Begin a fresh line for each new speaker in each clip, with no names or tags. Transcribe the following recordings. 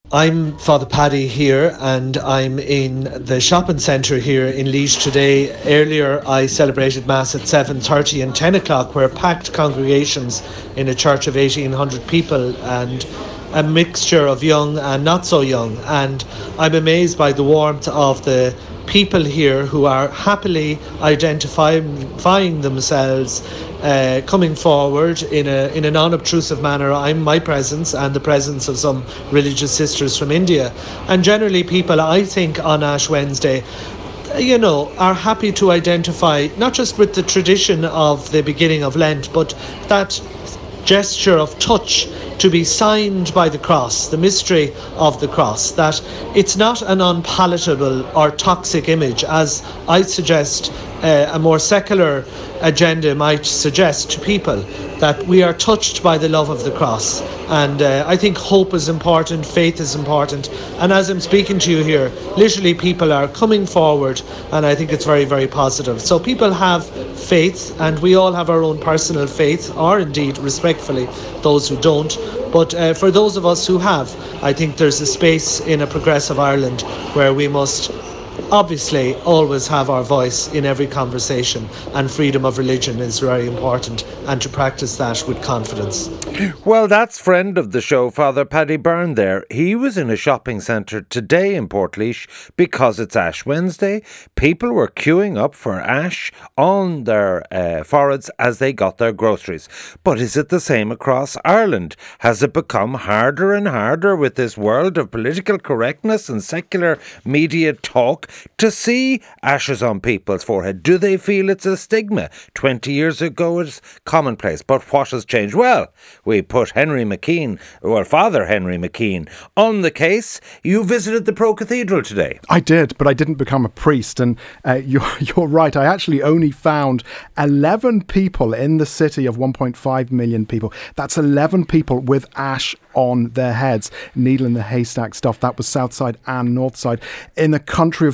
I'm Father Paddy here, and I'm in the shopping centre here in Liege today. Earlier I celebrated Mass at 7:30 and 10 o'clock, where packed congregations in a church of 1,800 people and a mixture of young and not so young. And I'm amazed by the warmth of the people here who are happily identifying themselves, coming forward in a non-obtrusive manner. My presence and the presence of some religious sisters from India, and generally people, I think, on Ash Wednesday, are happy to identify not just with the tradition of the beginning of Lent, but that gesture of touch to be signed by the cross, the mystery of the cross, that it's not an unpalatable or toxic image, as I suggest a more secular agenda might suggest to people, that we are touched by the love of the cross. And I think hope is important, faith is important, and as I'm speaking to you here, literally people are coming forward, and I think it's very, very positive. So people have faith, and we all have our own personal faith, or indeed, respectfully, those who don't. But for those of us who have, I think there's a space in a progressive Ireland where we must obviously always have our voice in every conversation, and freedom of religion is very important, and to practice that with confidence.
Well, that's friend of the show, Father Paddy Byrne there. He was in a shopping centre today in Portlaoise because it's Ash Wednesday. People were queuing up for ash on their foreheads as they got their groceries. But is it the same across Ireland? Has it become harder and harder with this world of political correctness and secular media talk to see ashes on people's forehead? Do they feel it's a stigma? 20 years ago it was commonplace, but what has changed? Well, we put Father Henry McKean on the case. You visited the Pro Cathedral today.
I did, but I didn't become a priest, and you're right, I actually only found 11 people in the city of 1.5 million people. That's 11 people with ash on their heads. Needle in the haystack stuff. That was south side and north side. In a country of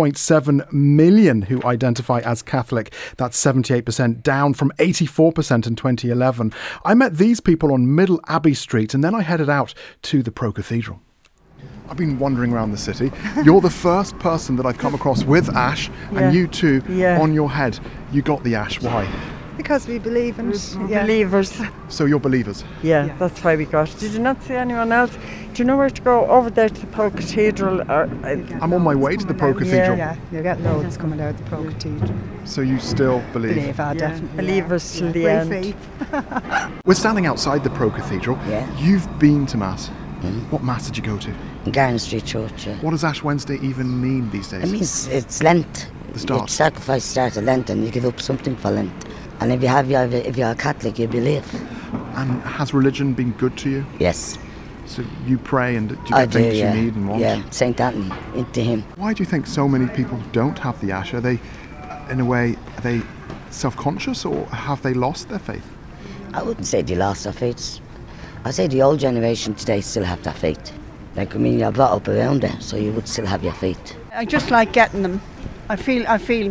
3.7 million who identify as Catholic, that's 78%, down from 84% in 2011. I met these people on Middle Abbey Street, and then I headed out to the Pro Cathedral. I've been wandering around the city. You're the first person that I've come across with ash, and you too, on your head. You got the ash. Why?
Because we believe in it.
We're believers.
So you're believers?
Yeah, that's why we got it. Did you not see anyone else? Do you know where to go? Over there to the Pro Cathedral?
I'm on my way to the Pro Cathedral.
Yeah, you get loads coming out of the Pro Cathedral.
So you still believe?
Definitely.
Believers till the end.
Faith.
We're standing outside the Pro Cathedral.
Yeah.
You've been to Mass. What Mass did you go to?
Garden Street Church, yeah.
What does Ash Wednesday even mean these days?
It means it's Lent.
The start.
You sacrifice start of Lent, and you give up something for Lent. And if you're a Catholic, you believe.
And has religion been good to you?
Yes.
So you pray, and do you get things you need and want?
Yeah, St. Anthony, into him.
Why do you think so many people don't have the ash? Are they, in a way, are they self-conscious, or have they lost their faith?
I wouldn't say they lost their faith. I'd say the old generation today still have their faith. You're brought up around it, so you would still have your faith.
I just like getting them. I feel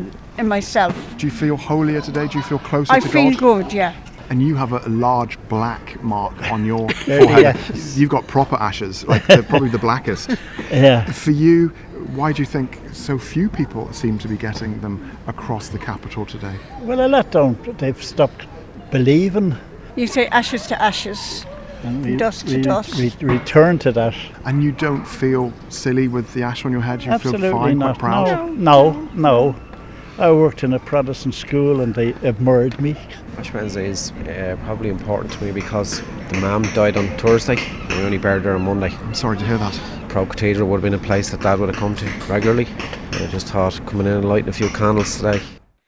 in myself.
Do you feel holier today? Do you feel closer to God?
I feel good, yeah.
And you have a large black mark on your forehead. Yes. You've got proper ashes, like they're probably the blackest.
Yeah.
For you, why do you think so few people seem to be getting them across the capital today?
Well, a lot don't. They've stopped believing.
You say ashes to ashes.
And
dust to dust.
We return to that.
And you don't feel silly with the ash on your head? You
Absolutely
feel fine,
not.
quite proud?
No. I worked in a Protestant school and they admired me.
Ash Wednesday is probably important to me because the Mum died on Thursday. We only buried her on Monday.
I'm sorry to hear that.
Pro Cathedral would have been a place that Dad would have come to regularly. I just thought coming in and lighting a few candles today.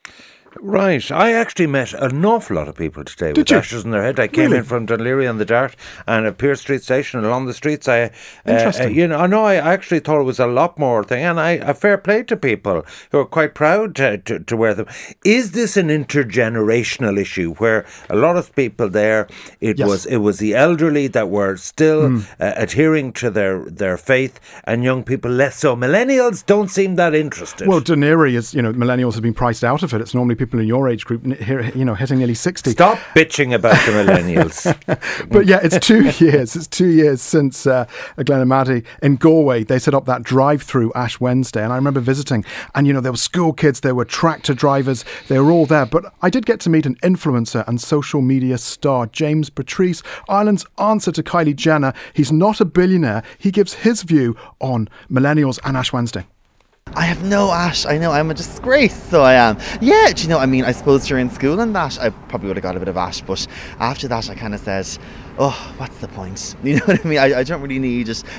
Right, I actually met an awful lot of people today with ashes on their head. I came in from Dunleary on the Dart and at Pearse Street Station, and along the streets.
Interesting.
I actually thought it was a lot more thing, and I fair play to people who are quite proud to wear them. Is this an intergenerational issue where a lot of people there? It was the elderly that were still adhering to their faith, and young people less so. Millennials don't seem that interested.
Well, Dunleary is, millennials have been priced out of it. It's normally people in your age group here, hitting nearly 60.
Stop bitching about the millennials.
But yeah, it's 2 years. It's 2 years since Glenamaddy in Galway, they set up that drive-through Ash Wednesday. And I remember visiting, and there were school kids, there were tractor drivers, they were all there. But I did get to meet an influencer and social media star, James Patrice, Ireland's answer to Kylie Jenner. He's not a billionaire. He gives his view on millennials and Ash Wednesday.
I have no ash. I know I'm a disgrace, so I am. Yeah, do you know, I suppose during school and that, I probably would have got a bit of ash, but after that I kind of said, oh, what's the point? You know what I mean? I don't really need it.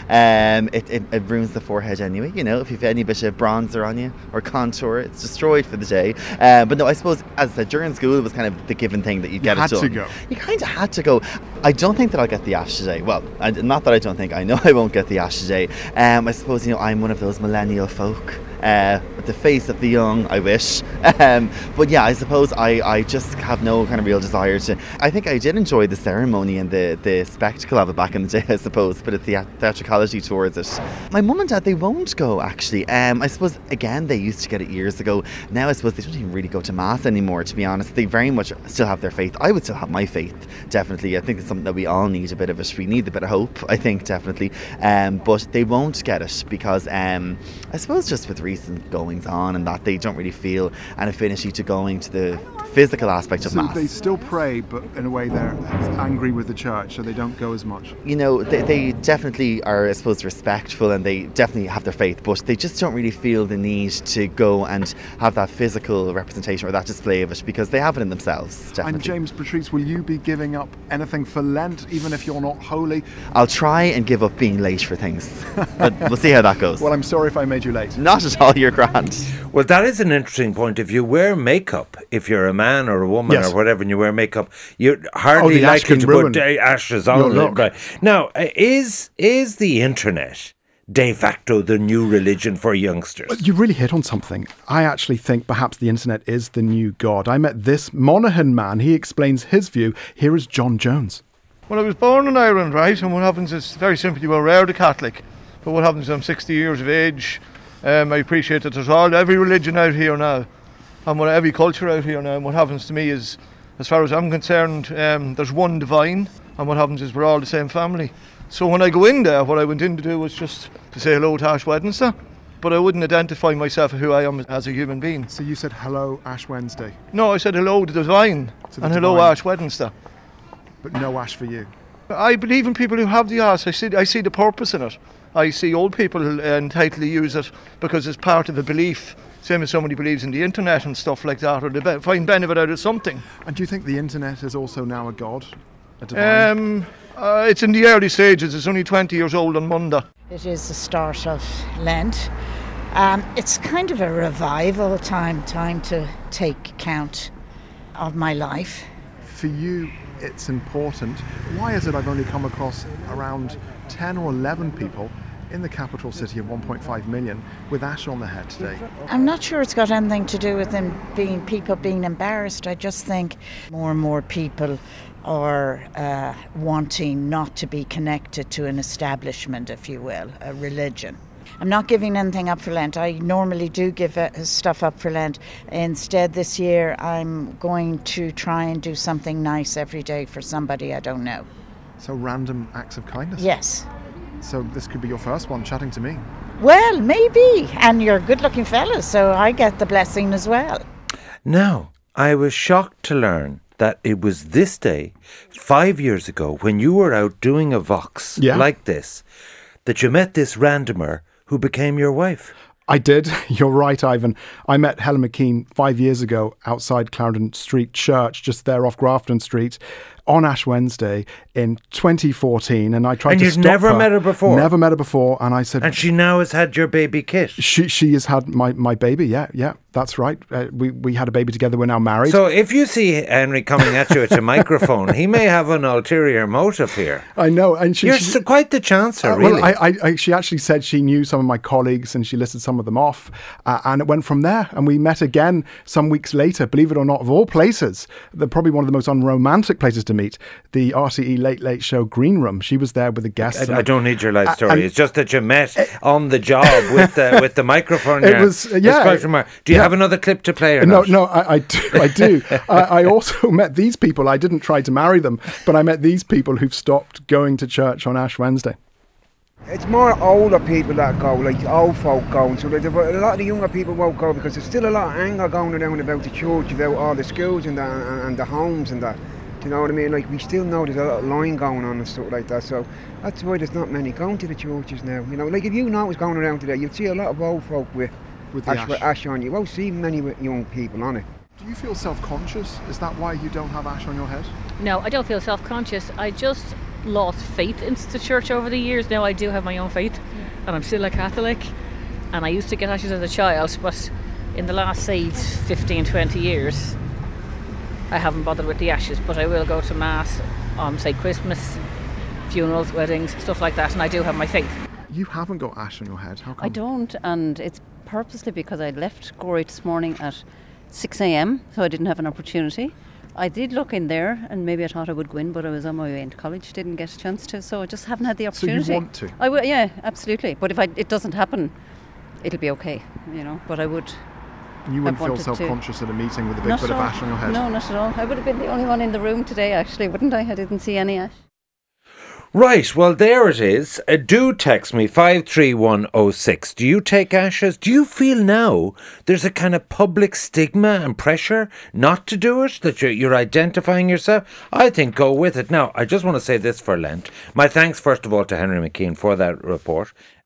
It ruins the forehead anyway, if you've any bit of bronzer on you or contour, it's destroyed for the day. But no, I suppose, as I said, during school it was kind of the given thing that you get it done.
You had to go.
You kind of had to go. I don't think that I'll get the ash today. Well, not that I don't think, I know I won't get the ash today. I suppose, I'm one of those millennial folk. With the face of the young, I wish. But yeah, I suppose I just have no kind of real desire to. I think I did enjoy the ceremony and the spectacle of it back in the day, I suppose, but it's the theatricality towards it. My mum and dad, they won't go, actually. I suppose, again, they used to get it years ago. Now I suppose they don't even really go to mass anymore, to be honest. They very much still have their faith. I would still have my faith, definitely. I think it's something that we all need a bit of it. We need a bit of hope, I think, definitely. But they won't get it because I suppose just with recent goings on and that, they don't really feel an affinity to going to the physical aspect of mass.
So they still pray, but in a way they're angry with the church, so they don't go as much.
They definitely are, I suppose, respectful, and they definitely have their faith, but they just don't really feel the need to go and have that physical representation or that display of it because they have it in themselves, definitely.
And James Patrice, will you be giving up anything for Lent, even if you're not holy?
I'll try and give up being late for things, but we'll see how that goes.
Well, I'm sorry if I made you late.
Not at all, you're grand.
Well, that is an interesting point. If you wear makeup, if you're a man or a woman or whatever, and you wear makeup, you're hardly likely to put ashes on it. Right. Now, is the internet de facto the new religion for youngsters?
You really hit on something. I actually think perhaps the internet is the new God. I met this Monaghan man. He explains his view. Here is John Jones.
Well, I was born in Ireland, right? And what happens is, very simply, we're rarely Catholic. But what happens is I'm 60 years of age. I appreciate that there's every religion out here now. And every culture out here now. And what happens to me is, as far as I'm concerned, there's one divine. And what happens is we're all the same family. So when I go in there, what I went in to do was just to say hello to Ash Wednesday. But I wouldn't identify myself who I am as a human being.
So you said hello Ash Wednesday?
No, I said hello to the divine. And hello Ash Wednesday.
But no ash for you?
I believe in people who have the ash. I see the purpose in it. I see old people entitled to use it because it's part of a belief. Same as somebody believes in the internet and stuff like that, or they find benefit out of something.
And do you think the internet is also now a god? A divine?
It's in the early stages. It's only 20 years old on Monday.
It is the start of Lent. It's kind of a revival time to take count of my life.
For you, it's important. Why is it I've only come across around 10 or 11 people in the capital city of 1.5 million with ash on their head today?
I'm not sure it's got anything to do with people being embarrassed. I just think more and more people are wanting not to be connected to an establishment, if you will, a religion. I'm not giving anything up for Lent. I normally do give stuff up for Lent. Instead, this year, I'm going to try and do something nice every day for somebody I don't know.
So random acts of kindness?
Yes.
So this could be your first one, chatting to me.
Well, maybe. And you're a good-looking fella, so I get the blessing as well.
Now, I was shocked to learn that it was this day, 5 years ago, when you were out doing a Vox like this, that you met this randomer who became your wife.
I did. You're right, Ivan. I met Helen McKean 5 years ago outside Clarendon Street Church, just there off Grafton Street, on Ash Wednesday in 2014, and I tried to stop her.
And you'd never met her before?
Never met her before, and I said...
And she now has had your baby Kit?
She has had my baby, yeah, that's right. We had a baby together, we're now married.
So if you see Henry coming at you at a microphone, he may have an ulterior motive here.
I know, and
You're quite the chancer, really.
Well, she actually said she knew some of my colleagues, and she listed some of them off, and it went from there, and we met again some weeks later, believe it or not, of all places. They're probably one of the most unromantic places to meet. meet, the RTE Late Late Show green room. She was there with a guest.
I don't need your life story. It's just that you met on the job with the microphone.
It was,
Do you have another clip to play? Or
no,
not?
no, I do. I also met these people. I didn't try to marry them, but I met these people who've stopped going to church on Ash Wednesday.
It's more older people that go, like old folk going. So a lot of the younger people won't go because there's still a lot of anger going around about the church, about all the schools and the homes and that. Do you know what I mean? Like, we still know there's a lot of lying going on and stuff like that. So that's why there's not many going to the churches now. You know, like if you know what's going around today, you'd see a lot of old folk with ash on. You won't see many with young people on it.
Do you feel self-conscious? Is that why you don't have ash on your head?
No, I don't feel self-conscious. I just lost faith into the church over the years. Now I do have my own faith, and I'm still a Catholic, and I used to get ashes as a child, but in the last, say, 15, 20 years, I haven't bothered with the ashes, but I will go to Mass on, say, Christmas, funerals, weddings, stuff like that, and I do have my faith.
You haven't got ash on your head. How come?
I don't, and it's purposely because I left Gorey this morning at 6 a.m, so I didn't have an opportunity. I did look in there, and maybe I thought I would go in, but I was on my way into college, didn't get a chance to, so I just haven't had the opportunity.
So you want to?
I will, yeah, absolutely. But if it doesn't happen, it'll be okay, you know. But I would.
You wouldn't feel self-conscious at a meeting with a big bit of ash on your head?
No, not at all. I would have been the only one in the room today, actually, wouldn't I? I didn't see any ash.
Right, well, there it is. Do text me, 53106. Do you take ashes? Do you feel now there's a kind of public stigma and pressure not to do it, that you're identifying yourself? I think go with it. Now, I just want to say this for Lent. My thanks, first of all, to Henry McKean for that report.